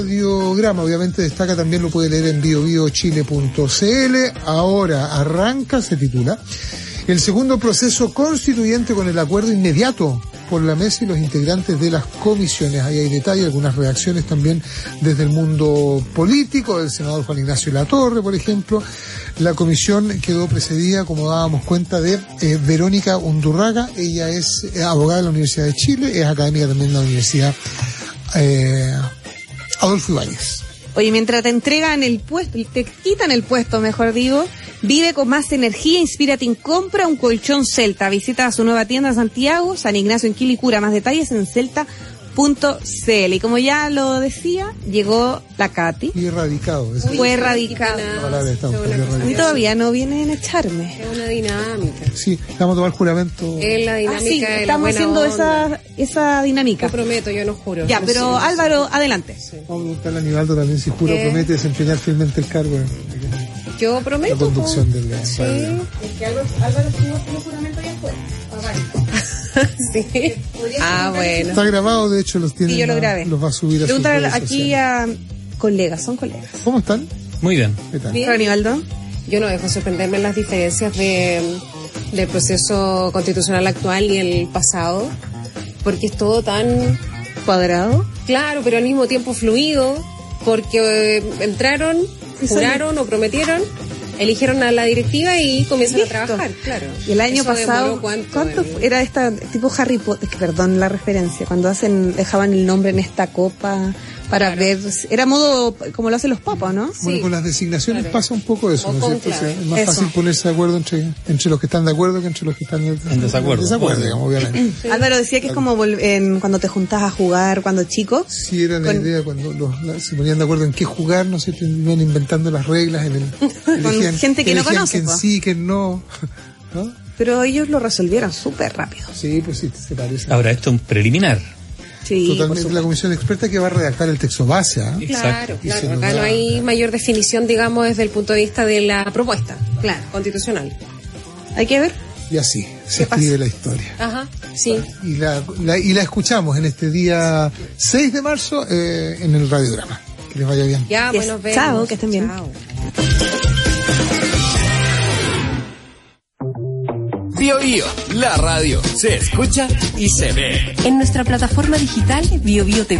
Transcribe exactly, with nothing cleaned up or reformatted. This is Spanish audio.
Radiograma, obviamente destaca, también lo puede leer en bio bio chile punto c l. Ahora arranca, se titula, el segundo proceso constituyente con el acuerdo inmediato por la mesa y los integrantes de las comisiones. Ahí hay detalles, algunas reacciones también desde el mundo político, del senador Juan Ignacio Latorre, por ejemplo. La comisión quedó precedida, como dábamos cuenta, de eh, Verónica Undurraga. Ella es eh, abogada de la Universidad de Chile, es académica también de la Universidad eh, Adolfo Ibáñez. Oye, mientras te entregan el puesto, te quitan el puesto, mejor digo, vive con más energía, inspírate en compra un colchón Celta. Visita su nueva tienda en Santiago, San Ignacio en Quilicura. Más detalles en celta punto c l. Y como ya lo decía, llegó la Katy. Y erradicado. Fue Uy, erradicado. A mí todavía no vienen a echarme. Es una dinámica. Sí, vamos a tomar juramento. Es la dinámica. Ah, sí, de estamos la haciendo onda. esa esa dinámica. Yo prometo, yo no juro. Ya, no pero sé, Álvaro, no sé. adelante. Sí. Vamos a preguntarle a Aníbaldo también si juro ¿Qué? promete desempeñar fielmente el cargo. De, Yo prometo. la conducción po. del Sí. Es que Álvaro, Álvaro tuvo juramento ya fue. Sí. Ah, bueno. Está grabado, de hecho los tiene. Sí, yo lo grabé. Los va a subir a sus Pregúntale redes aquí sociales. a colegas, son colegas. ¿Cómo están? Muy bien. ¿Qué tal? Bien. Aníbaldo. Yo no dejo sorprenderme en las diferencias de, del proceso constitucional actual y el pasado, porque es todo tan Cuadrado. claro, pero al mismo tiempo fluido, porque eh, entraron, juraron o prometieron, eligieron a la directiva y comienzan Listo. a trabajar, claro. Y el año Eso pasado, demoró ¿cuánto? ¿cuánto En- fue? Era esta tipo Harry Potter, que perdón la referencia, cuando hacen dejaban el nombre en esta copa para Claro. ver, era modo como lo hacen los papas, ¿no? Bueno, Sí. con las designaciones Claro. pasa un poco eso, O ¿no es con cierto? O sea, clave. es más Eso. fácil ponerse de acuerdo entre, entre los que están de acuerdo que entre los que están en, En desacuerdo. desacuerdo, digamos, obviamente. Sí. Álvaro decía que es como vol- en, cuando te juntas a jugar cuando chico. Sí, era la Con- idea cuando los, la- se ponían de acuerdo en qué jugar, no sé, iban inventando las reglas en el, elegían- gente que no elegían conoce, quién po. sí, quién no, ¿no? Pero ellos lo resolvieron súper rápido. Sí, pues sí, se parece. Ahora, esto es un preliminar. Sí, por Totalmente supuesto. la comisión experta que va a redactar el texto base, ¿ah? Claro, Y se claro. nos Acá da- no hay mayor definición, digamos, desde el punto de vista de la propuesta, Claro. constitucional. Hay que ver. Y así se pasa? escribe la historia. Ajá, sí. Y la, la- y la escuchamos en este día seis de marzo eh, en el Radiograma. Que les vaya bien. Ya, Yes. bueno, vemos. Chao, que estén bien. Chao. Bio Bio, la radio se escucha y se ve. En nuestra plataforma digital Bio Bio T V.